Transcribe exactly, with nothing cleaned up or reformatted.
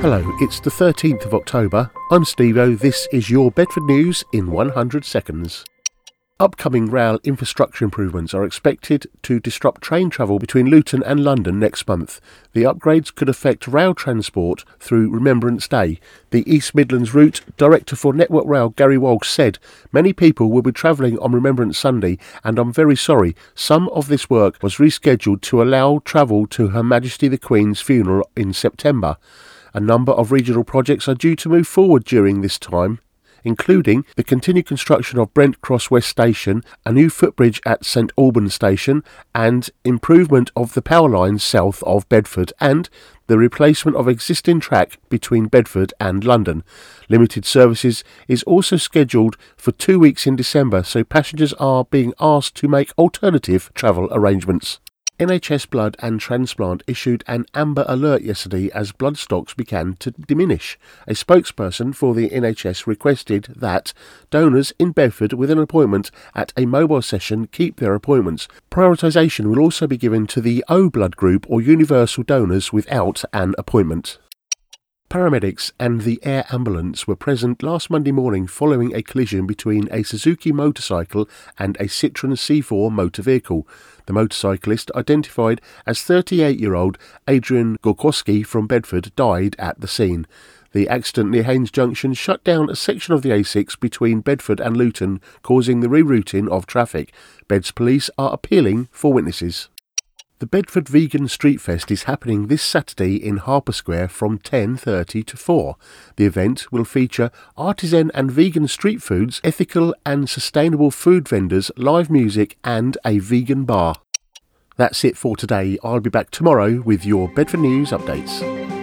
Hello, it's the thirteenth of October. I'm Steve-O. This is your Bedford News in one hundred seconds. Upcoming rail infrastructure improvements are expected to disrupt train travel between Luton and London next month. The upgrades could affect rail transport through Remembrance Day. The East Midlands route director for Network Rail, Gary Walsh, said, "Many people will be travelling on Remembrance Sunday, and I'm very sorry. Some of this work was rescheduled to allow travel to Her Majesty the Queen's funeral in September. A number of regional projects are due to move forward during this time, including the continued construction of Brent Cross West Station, a new footbridge at St Albans Station, and improvement of the power lines south of Bedford, and the replacement of existing track between Bedford and London. Limited services is also scheduled for two weeks in December, so passengers are being asked to make alternative travel arrangements." N H S Blood and Transplant issued an amber alert yesterday as blood stocks began to diminish. A spokesperson for the N H S requested that donors in Bedford with an appointment at a mobile session keep their appointments. Prioritisation will also be given to the O blood group or universal donors without an appointment. Paramedics and the air ambulance were present last Monday morning following a collision between a Suzuki motorcycle and a Citroen C four motor vehicle. The motorcyclist, identified as thirty-eight-year-old Adrian Gorkowski from Bedford, died at the scene. The accident near Haynes Junction shut down a section of the A six between Bedford and Luton, causing the rerouting of traffic. Beds police are appealing for witnesses. The Bedford Vegan Street Fest is happening this Saturday in Harper Square from ten thirty to four. The event will feature artisan and vegan street foods, ethical and sustainable food vendors, live music and a vegan bar. That's it for today. I'll be back tomorrow with your Bedford News updates.